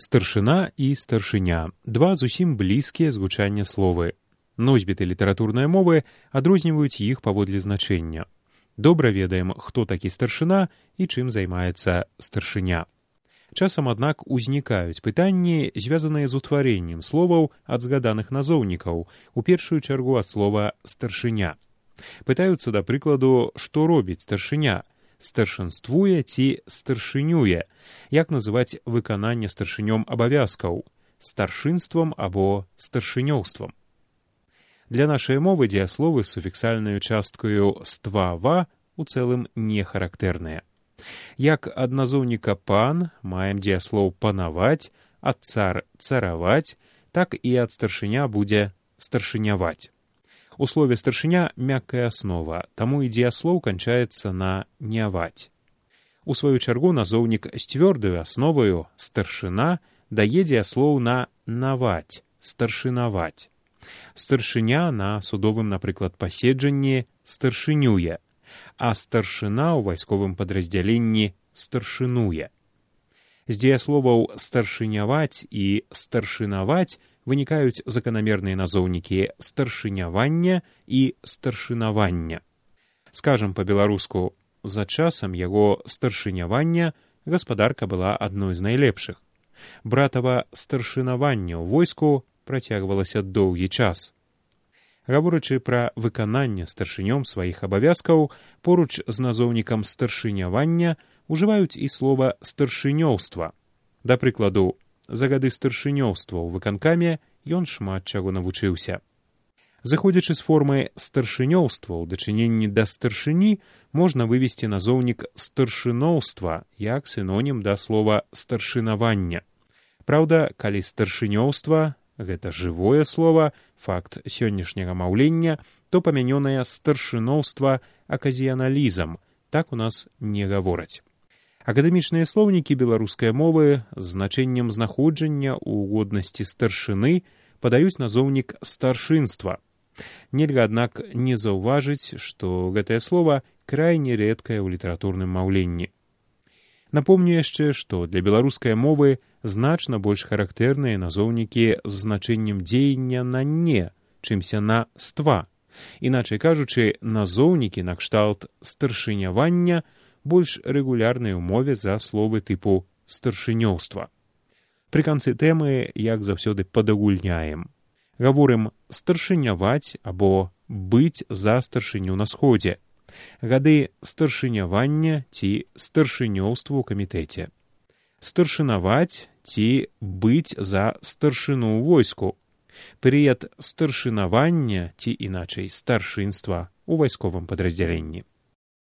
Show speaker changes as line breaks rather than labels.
Старшына і старшыня – два зусім блізкія з гучання словы. Носьбіты літаратурнай мовы адрозніваюць іх паводле значэння. Добра ведаем, хто такі старшына і чым займаецца старшыня. Часам, аднак, узнікаюць пытанні, звязаныя з утварэннем словаў ад згаданых назоўнікаў, у першую чаргу ад слова «старшыня». Пытаюцца, да прыкладу, што робіць старшыня – старшынствуе ці старшынюе, як называць выкананне старшынём абавязкаў – старшынствам або старшынёўствам. Для нашай мовы дзеясловы з суфіксальнаю часткаю «ства-ва» у цэлым не характэрныя. Як ад назоўніка «пан» маем дзеяслоў «панаваць», ад «цар» – «цараваць», так і ад старшыня будзе «старшыняваць». У слове «старшыня» мяккая аснова, таму і дзеяслоў канчаецца на «няваць». У сваю чаргу назоўнік з цвёрдаю асноваю «старшына» дае дзеяслоў на «наваць», «старшынаваць». Старшыня на судовым, напрыклад, паседжанні старшынюе, а старшына ў вайсковым падраздзяленні старшынуе. З дзеясловаў «старшыняваць» і «старшынаваць» вынікаюць заканамерныя назоўнікі старшынявання і старшынавання. Скажам па-беларуску, за часам яго старшынявання гаспадарка была адной з найлепшых. Братава старшынаванне ў войску працягвалася доўгі час. Гаворачы пра выкананне старшынём сваіх абавязкаў, поруч з назоўнікам старшынявання ужываюць і слова старшынёўства. Да прыкладу, за гады старшынёўства ў выканкаме ён шмат чаго навучыўся. Заходзячы з формы старшынёўства ў дачыненні да старшыні, можна вывесці назоўнік старшыноўства як сінонім да слова старшынавання. Праўда, калі старшынёўства – гэта жывое слово, факт сённяшняга маўлення, то памянёнае старшыноўства аказіяналізам, так у нас не гавораць. Акадэмічныя слоўнікі беларускай мовы з значэннем знаходжання ў годнасці старшыны падаюць назоўнік старшынства. Нельга, аднак, не заўважыць, што гэтае слова крайне рэдкае ў літаратурным маўленні. Напомню яшчэ, што для беларускай мовы значна больш характэрныя назоўнікі з значэннем дзеяння на «не», чымся на «ства». Іначай кажучы, назоўнікі накшталт старшынявання больш рэгулярныя ў мове за словы тыпу старшынёўства. Пры канцы тэмы, як заўсёды, падагульняем. Гаворым старшыняваць або быць за старшыню на сходзе. Гады старшынявання ці старшынёўства ў камітэце. Старшынаваць ці быць за старшыну ў войску. Перыяд старшынавання ці, іначай, старшынства ў вайсковым падраздзяленні.